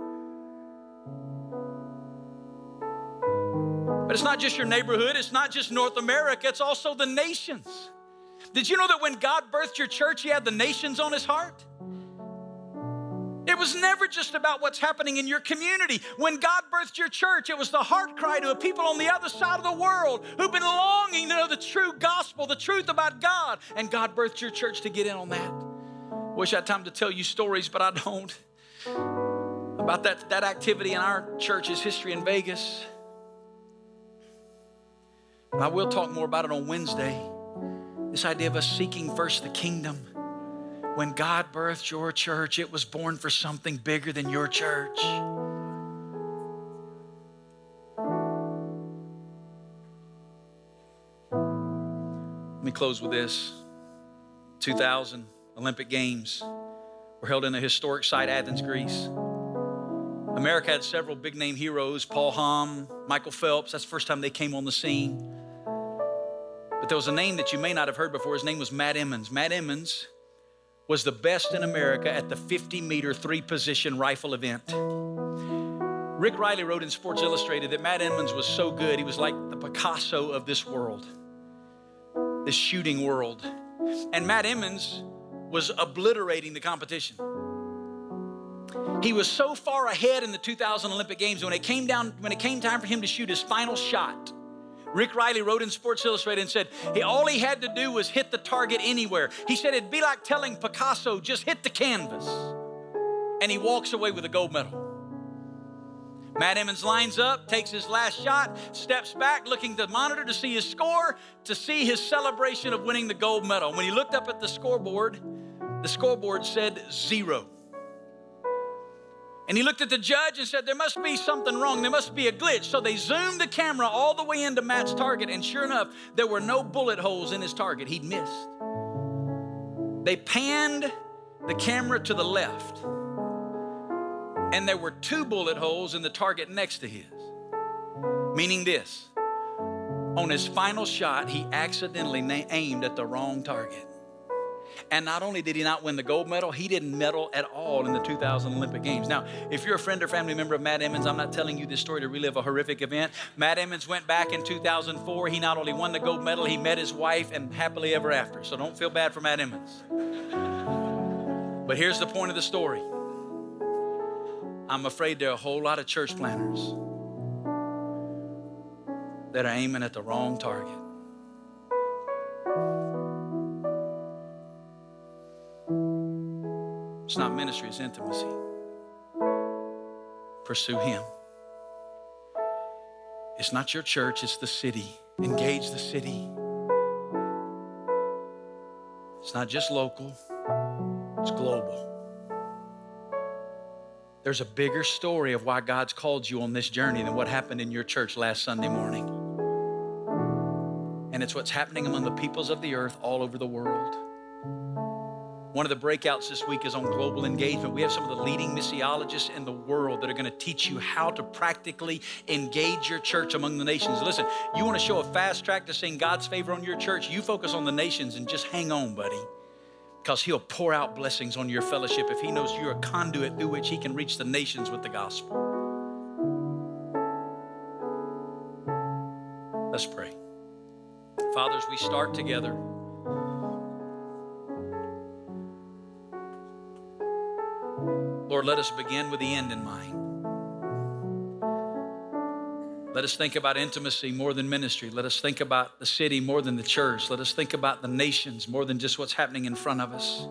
But it's not just your neighborhood. It's not just North America. It's also the nations. Did you know that when God birthed your church, he had the nations on his heart? It was never just about what's happening in your community. When God birthed your church, it was the heart cry to a people on the other side of the world who've been longing to know the true gospel, the truth about God. And God birthed your church to get in on that. Wish I had time to tell you stories, but I don't. About that activity in our church's history in Vegas. I will talk more about it on Wednesday. This idea of us seeking first the kingdom. When God birthed your church, it was born for something bigger than your church. Let me close with this. 2000 Olympic Games were held in a historic site, Athens, Greece. America had several big name heroes, Paul Hamm, Michael Phelps. That's the first time they came on the scene. But there was a name that you may not have heard before. His name was Matt Emmons. Matt Emmons was the best in America at the 50-meter three-position rifle event. Rick Riley wrote in Sports Illustrated that Matt Emmons was so good, he was like the Picasso of this world, this shooting world. And Matt Emmons was obliterating the competition. He was so far ahead in the 2000 Olympic Games, when it came time for him to shoot his final shot, Rick Riley wrote in Sports Illustrated and said all he had to do was hit the target anywhere. He said it'd be like telling Picasso, just hit the canvas. And he walks away with a gold medal. Matt Emmons lines up, takes his last shot, steps back, looking at the monitor to see his score, to see his celebration of winning the gold medal. When he looked up at the scoreboard said 0. And he looked at the judge and said, there must be something wrong. There must be a glitch. So they zoomed the camera all the way into Matt's target, and sure enough, there were no bullet holes in his target. He'd missed. They panned the camera to the left, and there were 2 bullet holes in the target next to his. Meaning this, on his final shot, he accidentally aimed at the wrong target. And not only did he not win the gold medal, he didn't medal at all in the 2000 Olympic Games. Now, if you're a friend or family member of Matt Emmons, I'm not telling you this story to relive a horrific event. Matt Emmons went back in 2004. He not only won the gold medal, he met his wife and happily ever after. So don't feel bad for Matt Emmons. But here's the point of the story. I'm afraid there are a whole lot of church planners that are aiming at the wrong target. It's not ministry, it's intimacy. Pursue Him. It's not your church, it's the city. Engage the city. It's not just local, it's global. There's a bigger story of why God's called you on this journey than what happened in your church last Sunday morning. And it's what's happening among the peoples of the earth all over the world. One of the breakouts this week is on global engagement. We have some of the leading missiologists in the world that are going to teach you how to practically engage your church among the nations. Listen, you want to show a fast track to seeing God's favor on your church? You focus on the nations and just hang on, buddy, because He'll pour out blessings on your fellowship if He knows you're a conduit through which He can reach the nations with the gospel. Let's pray. Father, as we start together, Lord, let us begin with the end in mind. Let us think about intimacy more than ministry. Let us think about the city more than the church. Let us think about the nations more than just what's happening in front of us.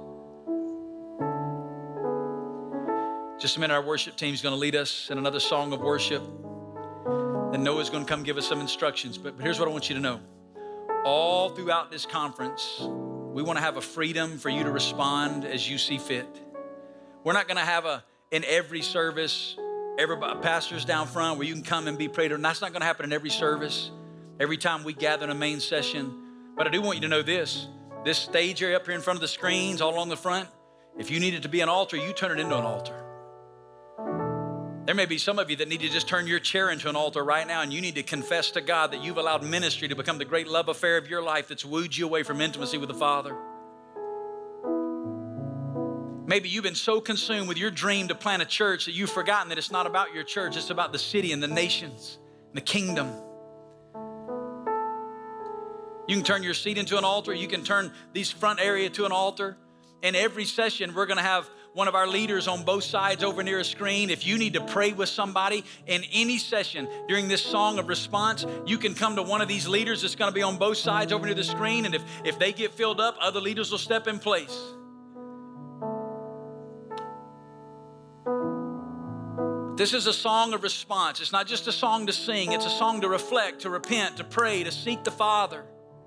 Just a minute, our worship team is going to lead us in another song of worship. And Noah's going to come give us some instructions. But here's what I want you to know. All throughout this conference, we want to have a freedom for you to respond as you see fit. We're not going to have in every service, everybody, pastors down front where you can come and be prayed on. That's not going to happen in every service, every time we gather in a main session. But I do want you to know this stage area up here in front of the screens, all along the front, if you need it to be an altar, you turn it into an altar. There may be some of you that need to just turn your chair into an altar right now, and you need to confess to God that you've allowed ministry to become the great love affair of your life that's wooed you away from intimacy with the Father. Maybe you've been so consumed with your dream to plant a church that you've forgotten that it's not about your church, it's about the city and the nations and the kingdom. You can turn your seat into an altar. You can turn this front area to an altar. In every session, we're going to have one of our leaders on both sides over near a screen. If you need to pray with somebody in any session during this song of response, you can come to one of these leaders that's going to be on both sides over near the screen. And if they get filled up, other leaders will step in place. This is a song of response. It's not just a song to sing. It's a song to reflect, to repent, to pray, to seek the Father.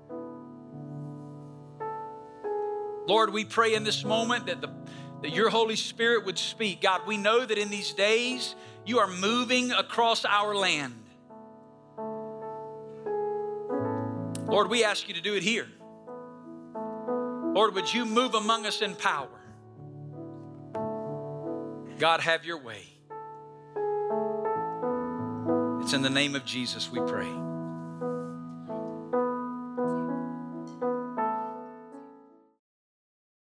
Lord, we pray in this moment that your Holy Spirit would speak. God, we know that in these days you are moving across our land. Lord, we ask you to do it here. Lord, would you move among us in power? God, have your way. It's in the name of Jesus we pray.